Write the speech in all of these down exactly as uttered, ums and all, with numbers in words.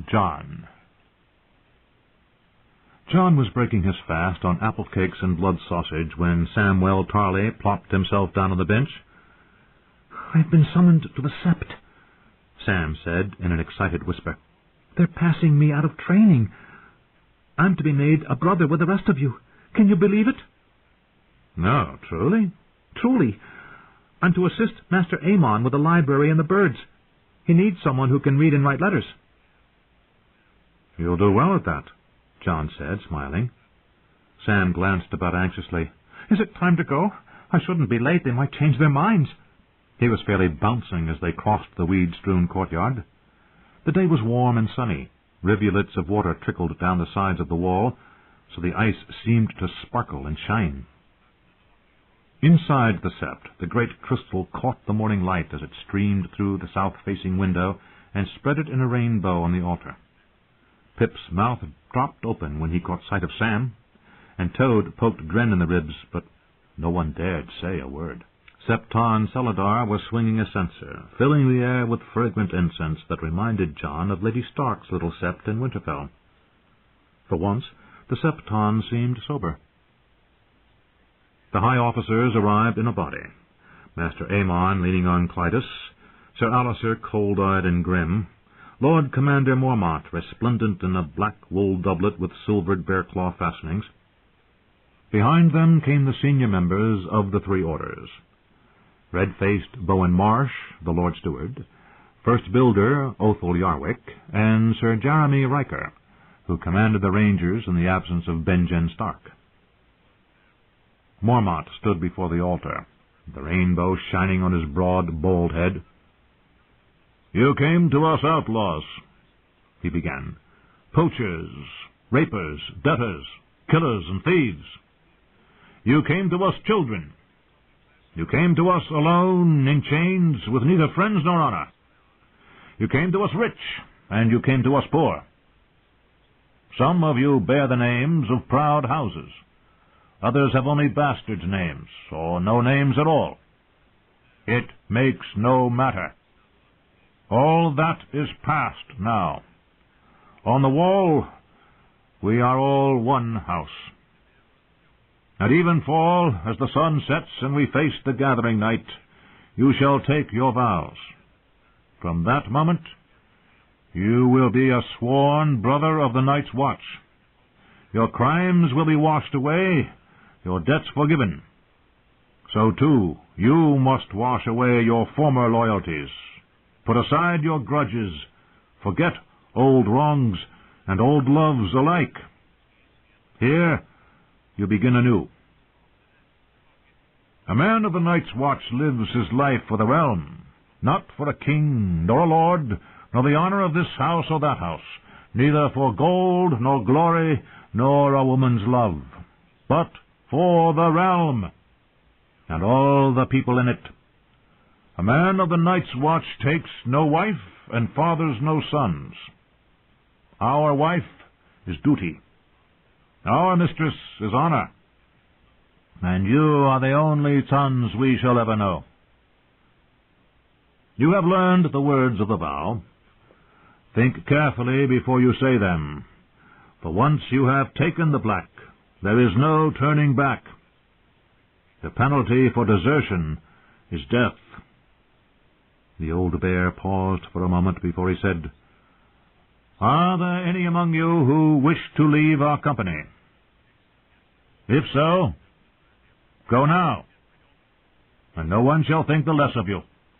John. John was breaking his fast on apple cakes and blood sausage when Samwell Tarley plopped himself down on the bench. "I've been summoned to the Sept," Sam said in an excited whisper. "They're passing me out of training. I'm to be made a brother with the rest of you. Can you believe it?" "No, truly?" "Truly. I'm to assist Master Amon with the library and the birds. He needs someone who can read and write letters." "You'll do well at that," John said, smiling. Sam glanced about anxiously. "Is it time to go? I shouldn't be late. They might change their minds." He was fairly bouncing as they crossed the weed-strewn courtyard. The day was warm and sunny. Rivulets of water trickled down the sides of the wall, so the ice seemed to sparkle and shine. Inside the sept, the great crystal caught the morning light as it streamed through the south-facing window and spread it in a rainbow on the altar. Pip's mouth dropped open when he caught sight of Sam, and Toad poked Gren in the ribs, but no one dared say a word. Septon Seladar was swinging a censer, filling the air with fragrant incense that reminded John of Lady Stark's little sept in Winterfell. For once, the Septon seemed sober. The high officers arrived in a body, Master Amon leaning on Clytus, Sir Alicer cold-eyed and grim, Lord Commander Mormont resplendent in a black wool doublet with silvered bear-claw fastenings. Behind them came the senior members of the three orders: red-faced Bowen Marsh, the Lord Steward, First Builder Othel Yarwick, and Sir Jeremy Riker, who commanded the Rangers in the absence of Benjen Stark. Mormont stood before the altar, the rainbow shining on his broad, bald head. "You came to us outlaws," he began, "poachers, rapers, debtors, killers, and thieves. You came to us children. You came to us alone, in chains, with neither friends nor honor. You came to us rich, and you came to us poor. Some of you bear the names of proud houses. Others have only bastards' names, or no names at all. It makes no matter. All that is past now. On the wall, we are all one house. At evenfall, as the sun sets and we face the gathering night, you shall take your vows. From that moment, you will be a sworn brother of the Night's Watch. Your crimes will be washed away, your debts forgiven. So, too, you must wash away your former loyalties, put aside your grudges, forget old wrongs and old loves alike. Here, you begin anew. A man of the Night's Watch lives his life for the realm, not for a king, nor a lord, nor the honor of this house or that house, neither for gold, nor glory, nor a woman's love, but for the realm, and all the people in it. A man of the Night's Watch takes no wife and fathers no sons. Our wife is duty. Our mistress is honor. And you are the only sons we shall ever know. You have learned the words of the vow. Think carefully before you say them, for once you have taken the black, there is no turning back. The penalty for desertion is death." The old bear paused for a moment before he said, "Are there any among you who wish to leave our company? If so, go now, and no one shall think the less of you."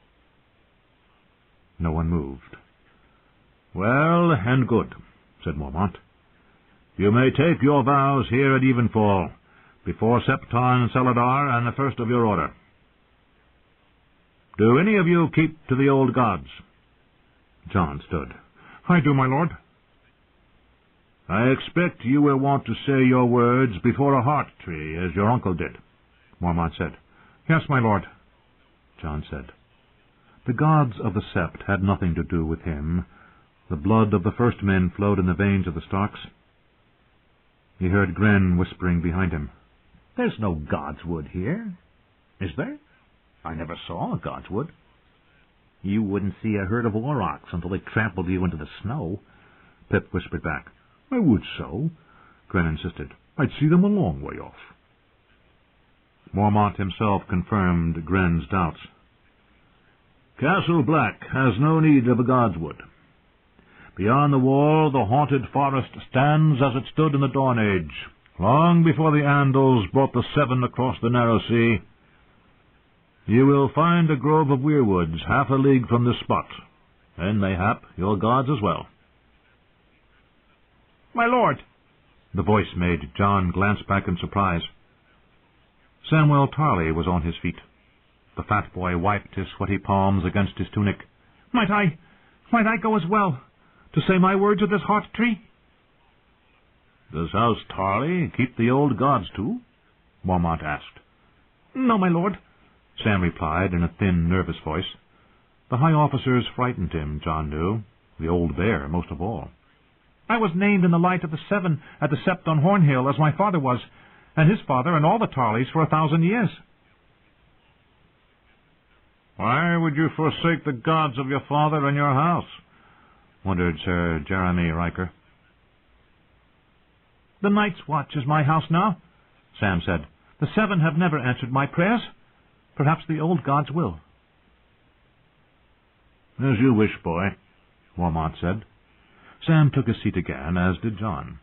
No one moved. "Well and good," said Mormont. "You may take your vows here at evenfall, before Septon Seladar and the first of your order. Do any of you keep to the old gods?" John stood. "I do, my lord." "I expect you will want to say your words before a heart tree, as your uncle did," Mormont said. "Yes, my lord," John said. The gods of the sept had nothing to do with him. The blood of the first men flowed in the veins of the Starks. He heard Gren whispering behind him. "There's no godswood here, is there? I never saw a godswood. You wouldn't see a herd of aurochs until they trampled you into the snow. Pip whispered back. I would so, Gren insisted. I'd see them a long way off. Mormont himself confirmed Gren's doubts. Castle Black has no need of a Godswood. Beyond the wall, the haunted forest stands as it stood in the Dawn Age, long before the Andals brought the Seven across the narrow sea. You will find a grove of weirwoods half a league from this spot, and mayhap your gods as well. My lord! The voice made John glance back in surprise. Samuel Tarley was on his feet. The fat boy wiped his sweaty palms against his tunic. Might I, might I go as well, to say my words at this heart tree? Does House Tarley keep the old gods too? Mormont asked. No, my lord, Sam replied in a thin, nervous voice. The high officers frightened him, John knew, the old bear most of all. I was named in the light of the Seven at the Sept on Hornhill, as my father was, and his father and all the Tarleys for a thousand years. Why would you forsake the gods of your father and your house? Wondered Sir Jeremy Riker. The Night's Watch is my house now, Sam said. The Seven have never answered my prayers. Perhaps the old gods will. As you wish, boy, Mormont said. Sam took his seat again, as did John.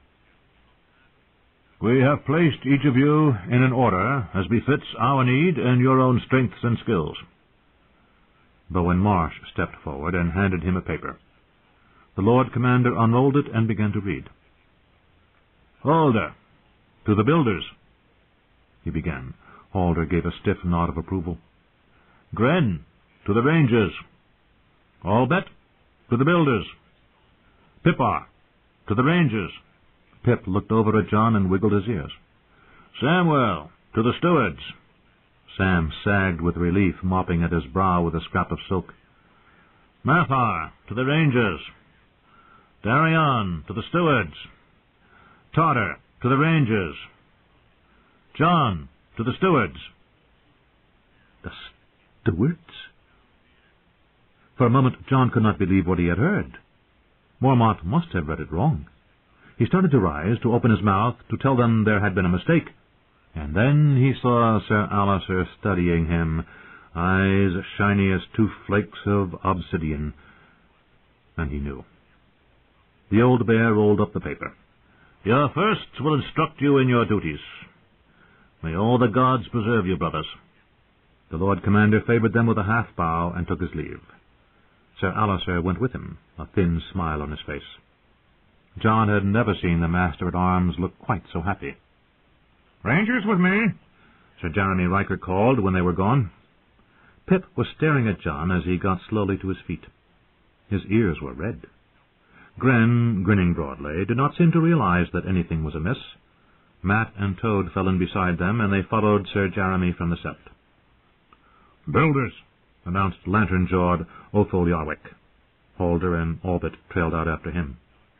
We have placed each of you in an order as befits our need and your own strengths and skills. Bowen Marsh stepped forward and handed him a paper. The Lord Commander unrolled it and began to read. Halder, to the builders, he began. Halder gave a stiff nod of approval. Gren, to the rangers. Albet, to the builders. Pippar, to the rangers. Pip looked over at John and wiggled his ears. Samwell, to the stewards. Sam sagged with relief, mopping at his brow with a scrap of silk. Mathar, to the rangers. Darion, to the stewards. Totter, to the rangers. John, to the stewards. The stewards? For a moment, John could not believe what he had heard. Mormont must have read it wrong. He started to rise, to open his mouth, to tell them there had been a mistake. And then he saw Sir Alicer studying him, eyes shiny as two flakes of obsidian. And he knew. The old bear rolled up the paper. Your firsts will instruct you in your duties. May all the gods preserve you, brothers. The Lord Commander favoured them with a half-bow and took his leave. Sir Alicer went with him, a thin smile on his face. John had never seen the Master-at-Arms look quite so happy. Rangers with me, Sir Jeremy Riker called when they were gone. Pip was staring at John as he got slowly to his feet. His ears were red. Gren, grinning broadly, did not seem to realize that anything was amiss. Matt and Toad fell in beside them, and they followed Sir Jeremy from the sept. Builders, announced lantern-jawed Othel Yarwick. Halder and Albert trailed out after him.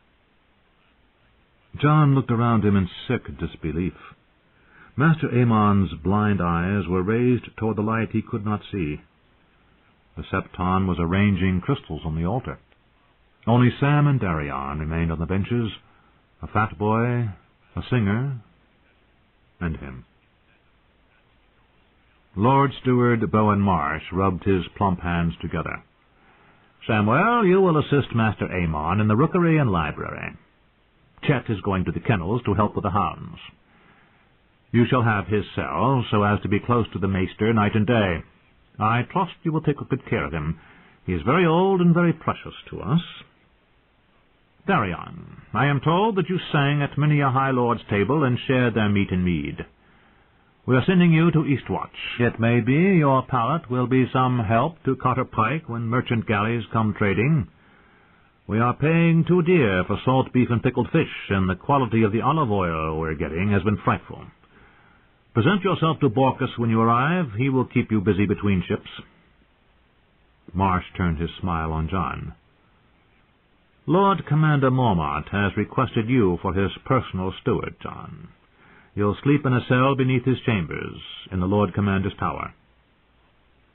John looked around him in sick disbelief. Master Amon's blind eyes were raised toward the light he could not see. The Septon was arranging crystals on the altar. Only Sam and Darion remained on the benches, a fat boy, a singer, and him. Lord Steward Bowen Marsh rubbed his plump hands together. Samwell, you will assist Master Amon in the rookery and library. Chet is going to the kennels to help with the hounds. You shall have his cell, so as to be close to the maester night and day. I trust you will take good care of him. He is very old and very precious to us. Darion, I am told that you sang at many a high lord's table and shared their meat and mead. We are sending you to Eastwatch. It may be your palate will be some help to Cotter Pike when merchant galleys come trading. We are paying too dear for salt beef and pickled fish, and the quality of the olive oil we're getting has been frightful. Present yourself to Borkus when you arrive. He will keep you busy between ships. Marsh turned his smile on John. Lord Commander Mormont has requested you for his personal steward, John. You'll sleep in a cell beneath his chambers, in the Lord Commander's tower.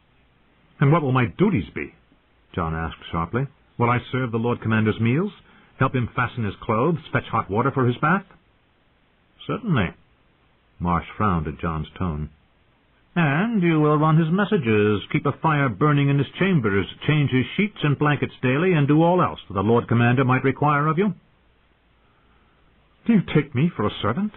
And what will my duties be? John asked sharply. Will I serve the Lord Commander's meals, Help him fasten his clothes, fetch hot water for his bath? Certainly. Marsh frowned at John's tone. And you will run his messages, keep a fire burning in his chambers, change his sheets and blankets daily, and do all else that the Lord Commander might require of you? Do you take me for a servant?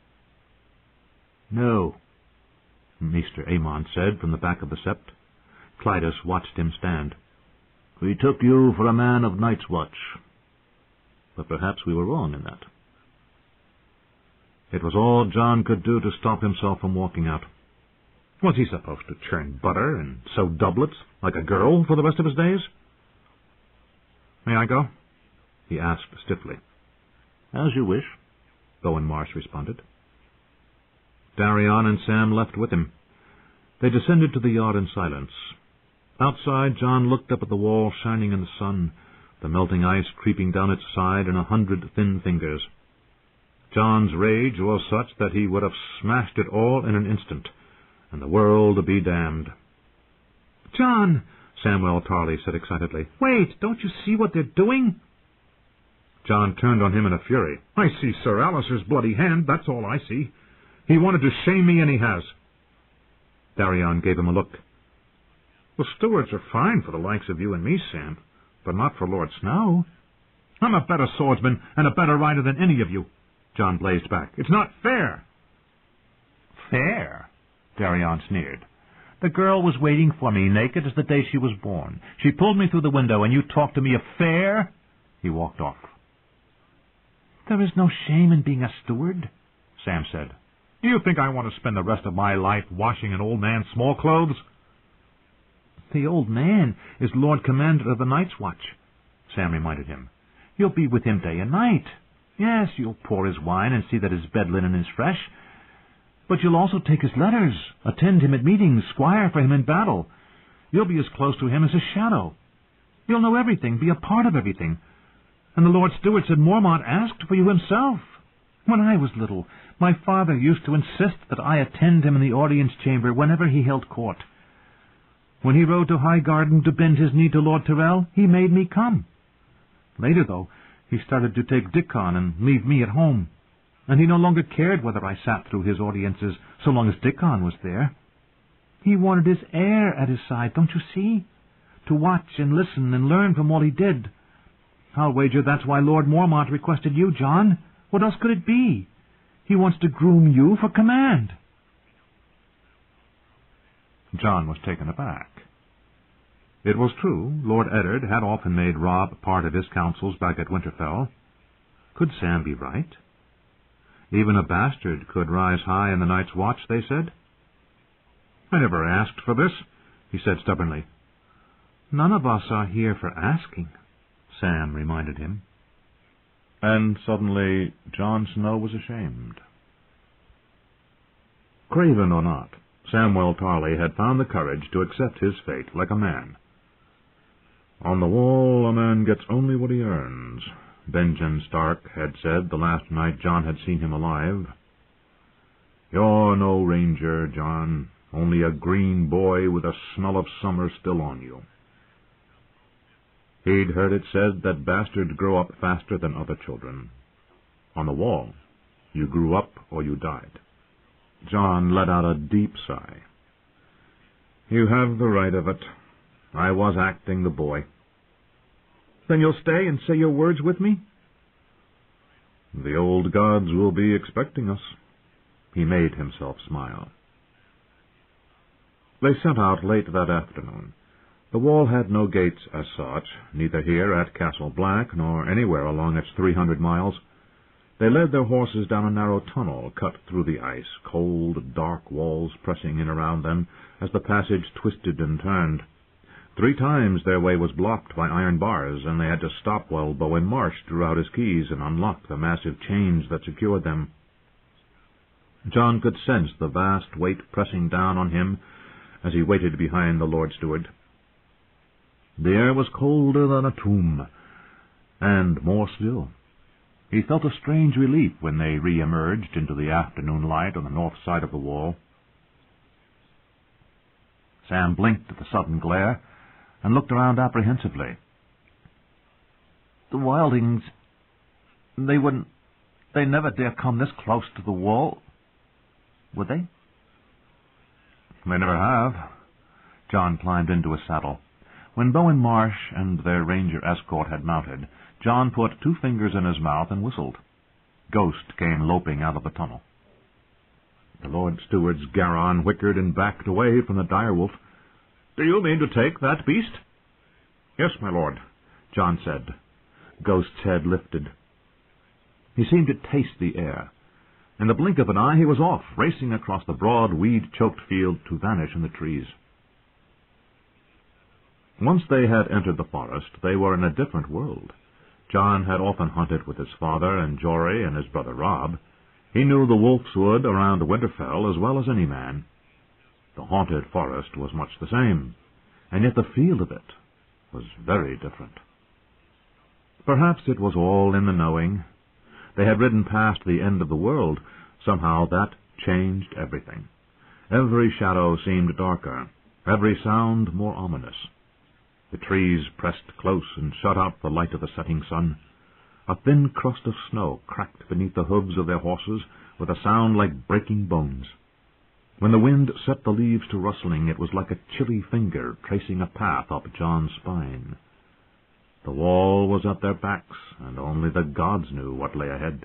No, Maester Aemon said from the back of the sept. Clydas watched him stand. We took you for a man of Night's Watch, but perhaps we were wrong in that. It was all John could do to stop himself from walking out. Was he supposed to churn butter and sew doublets like a girl for the rest of his days? May I go? He asked stiffly. As you wish, Bowen Marsh responded. Darion and Sam left with him. They descended to the yard in silence. Outside, John looked up at the wall shining in the sun, the melting ice creeping down its side in a hundred thin fingers. John's rage was such that he would have smashed it all in an instant, and the world be damned. John, Samwell Tarley said excitedly. Wait, don't you see what they're doing? John turned on him in a fury. I see Sir Alister's bloody hand, that's all I see. He wanted to shame me, and he has. Darion gave him a look. The stewards are fine for the likes of you and me, Sam, but not for Lord Snow. I'm a better swordsman and a better rider than any of you. John blazed back. It's not fair. Fair? Darion sneered. The girl was waiting for me naked as the day she was born. She pulled me through the window, and you talk to me of fair? He walked off. There is no shame in being a steward, Sam said. Do you think I want to spend the rest of my life washing an old man's small clothes? The old man is Lord Commander of the Night's Watch, Sam reminded him. You'll be with him day and night. Yes, you'll pour his wine and see that his bed linen is fresh. But you'll also take his letters, attend him at meetings, squire for him in battle. You'll be as close to him as a shadow. You'll know everything, be a part of everything. And the Lord Steward said Mormont asked for you himself. When I was little, my father used to insist that I attend him in the audience chamber whenever he held court. When he rode to Highgarden to bend his knee to Lord Tyrell, he made me come. Later, though, he started to take Dickon and leave me at home, and he no longer cared whether I sat through his audiences so long as Dickon was there. He wanted his heir at his side, don't you see? To watch and listen and learn from all he did. I'll wager that's why Lord Mormont requested you, John. What else could it be? He wants to groom you for command. John was taken aback. It was true, Lord Eddard had often made Robb part of his councils back at Winterfell. Could Sam be right? Even a bastard could rise high in the Night's Watch, they said. I never asked for this, he said stubbornly. None of us are here for asking, Sam reminded him. And suddenly Jon Snow was ashamed. Craven or not, Samwell Tarley had found the courage to accept his fate like a man. On the wall a man gets only what he earns, Benjen Stark had said the last night Jon had seen him alive. You're no ranger, Jon, only a green boy with a smell of summer still on you. He'd heard it said that bastards grow up faster than other children. On the wall, you grew up or you died. Jon let out a deep sigh. You have the right of it. I was acting the boy. Then you'll stay and say your words with me? The old gods will be expecting us. He made himself smile. They set out late that afternoon. The wall had no gates as such, neither here at Castle Black nor anywhere along its three hundred miles. They led their horses down a narrow tunnel cut through the ice, cold, dark walls pressing in around them as the passage twisted and turned. Three times their way was blocked by iron bars, and they had to stop while Bowen Marsh drew out his keys and unlocked the massive chains that secured them. Jon could sense the vast weight pressing down on him as he waited behind the Lord Steward. The air was colder than a tomb, and more still. He felt a strange relief when they re-emerged into the afternoon light on the north side of the wall. Sam blinked at the sudden glare and looked around apprehensively. The Wildings They wouldn't... They never dare come this close to the wall. Would they? They never have. John climbed into his saddle. When Bowen Marsh and their ranger escort had mounted, John put two fingers in his mouth and whistled. Ghost came loping out of the tunnel. The Lord Steward's Garon whickered and backed away from the direwolf. "Do you mean to take that beast?" "Yes, my lord," John said. Ghost's head lifted. He seemed to taste the air. In the blink of an eye he was off, racing across the broad, weed-choked field to vanish in the trees. Once they had entered the forest, they were in a different world. John had often hunted with his father and Jory and his brother Rob. He knew the Wolf's Wood around Winterfell as well as any man. The haunted forest was much the same, and yet the feel of it was very different. Perhaps it was all in the knowing. They had ridden past the end of the world. Somehow that changed everything. Every shadow seemed darker, every sound more ominous. The trees pressed close and shut out the light of the setting sun. A thin crust of snow cracked beneath the hooves of their horses with a sound like breaking bones. When the wind set the leaves to rustling, it was like a chilly finger tracing a path up John's spine. The wall was at their backs, and only the gods knew what lay ahead.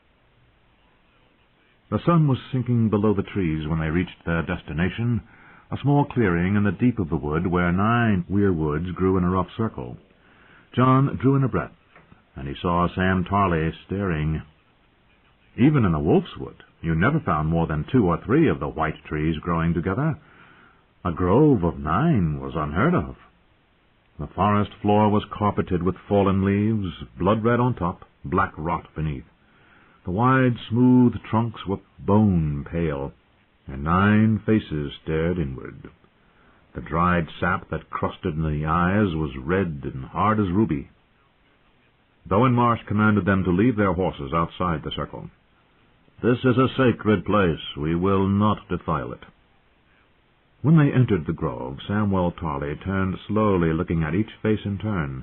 The sun was sinking below the trees when they reached their destination, a small clearing in the deep of the wood where nine weirwoods grew in a rough circle. John drew in a breath, and he saw Sam Tarley staring. Even in the Wolf's Wood, you never found more than two or three of the white trees growing together. A grove of nine was unheard of. The forest floor was carpeted with fallen leaves, blood-red on top, black rot beneath. The wide, smooth trunks were bone-pale, and nine faces stared inward. The dried sap that crusted in the eyes was red and hard as ruby. Bowen Marsh commanded them to leave their horses outside the circle. "This is a sacred place. We will not defile it." When they entered the grove, Samwell Tarley turned slowly, looking at each face in turn.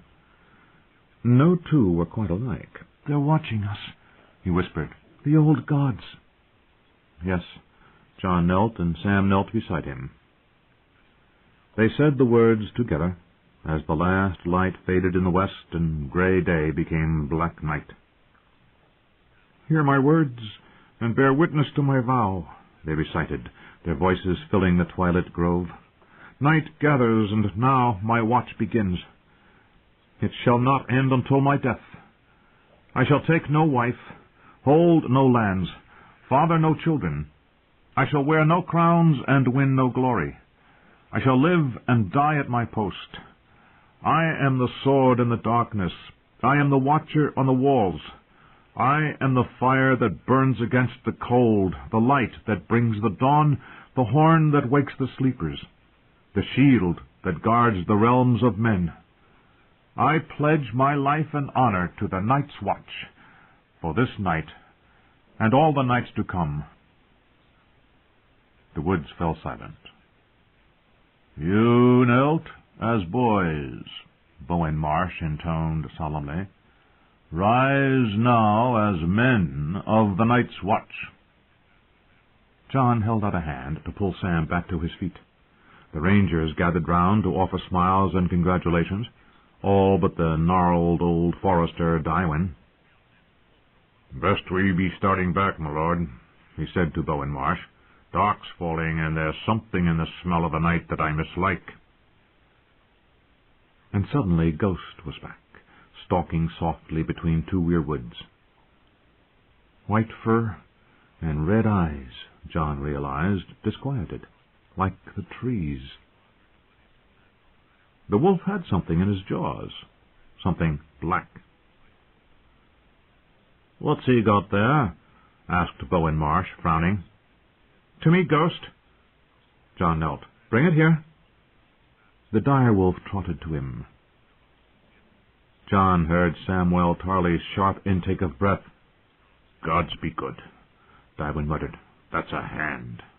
No two were quite alike. "They're watching us," he whispered. "The old gods." Yes, John knelt, and Sam knelt beside him. They said the words together, as the last light faded in the west and grey day became black night. "Hear my words, and bear witness to my vow," they recited, their voices filling the twilit grove. "Night gathers, and now my watch begins. It shall not end until my death. I shall take no wife, hold no lands, father no children. I shall wear no crowns and win no glory. I shall live and die at my post. I am the sword in the darkness. I am the watcher on the walls. I am the fire that burns against the cold, the light that brings the dawn, the horn that wakes the sleepers, the shield that guards the realms of men. I pledge my life and honor to the night's watch, for this night and all the nights to come." The woods fell silent. "You knelt as boys," Bowen Marsh intoned solemnly. "Rise now as men of the night's watch." John held out a hand to pull Sam back to his feet. The rangers gathered round to offer smiles and congratulations, all but the gnarled old forester Dywin. "Best we be starting back, my lord," he said to Bowen Marsh. "Dark's falling, and there's something in the smell of the night that I mislike." And suddenly Ghost was back, stalking softly between two weirwoods. White fur and red eyes, John realized, disquieted, like the trees. The wolf had something in his jaws, something black. "What's he got there?" asked Bowen Marsh, frowning. "To me, Ghost." John knelt. "Bring it here." The direwolf trotted to him. John heard Samwell Tarley's sharp intake of breath. "Gods be good," Dywin muttered. "That's a hand."